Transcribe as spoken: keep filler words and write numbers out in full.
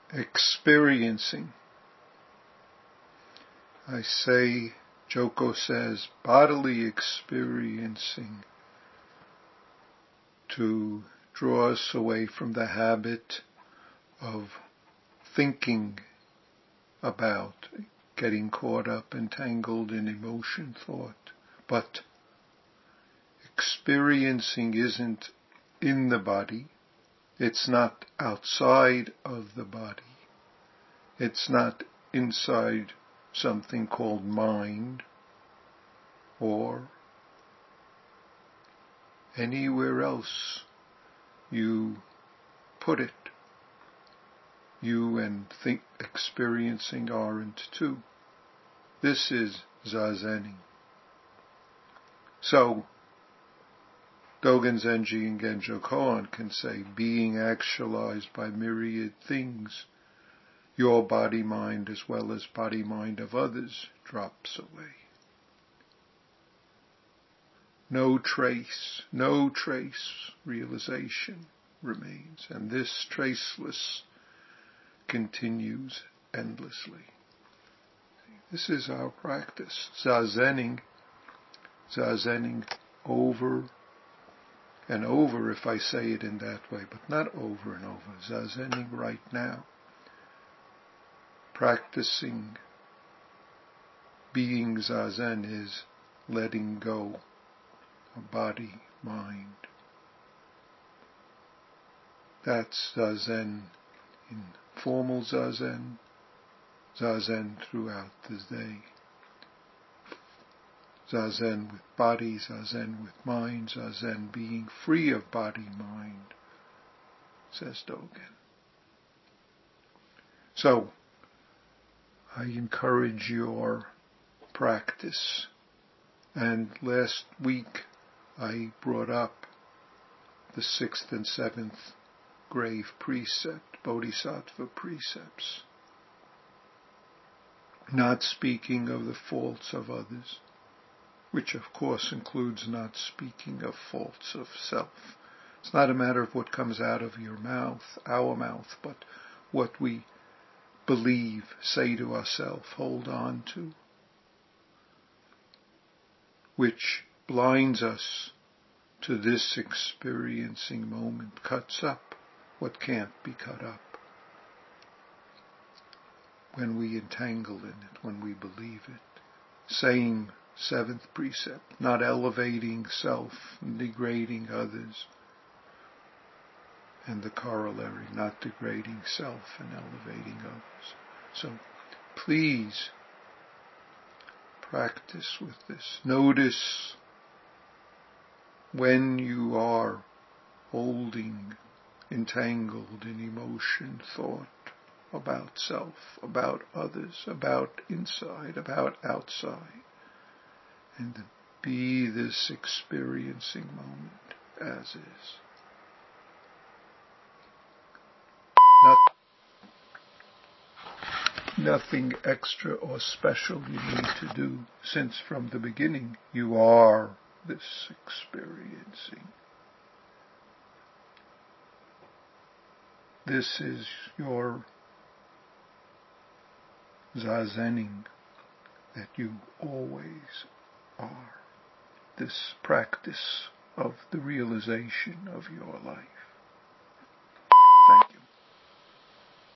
experiencing. I say, Joko says, bodily experiencing to draw us away from the habit of thinking about, getting caught up, entangled in emotion, thought. But experiencing isn't in the body. It's not outside of the body. It's not inside something called mind or anywhere else you put it. You and think experiencing aren't two. This is Zazening. So, Dogen Zenji and Genjo Koan can say, being actualized by myriad things, your body-mind as well as body-mind of others drops away. No trace, no trace realization remains, and this traceless continues endlessly. This is our practice. Zazening, zazening over and over, if I say it in that way, but not over and over. Zazening right now. Practicing being zazen is letting go of body, mind. That's zazen in formal zazen, zazen throughout the day. Zazen with body, zazen with mind, zazen being free of body, mind, says Dogen. So, I encourage your practice. And last week I brought up the sixth and seventh grave precept, Bodhisattva precepts. Not speaking of the faults of others, which of course includes not speaking of faults of self. It's not a matter of what comes out of your mouth, our mouth, but what we believe, say to ourselves, hold on to, which blinds us to this experiencing moment, cuts up what can't be cut up. When we entangle in it, when we believe it. Same seventh precept, not elevating self, degrading others. And the corollary, not degrading self and elevating others. So please practice with this. Notice when you are holding, entangled in emotion, thought about self, about others, about inside, about outside. And to be this experiencing moment as is. Not, nothing extra or special you need to do, since from the beginning you are this experiencing. This is your zazening that you always are. This practice of the realization of your life.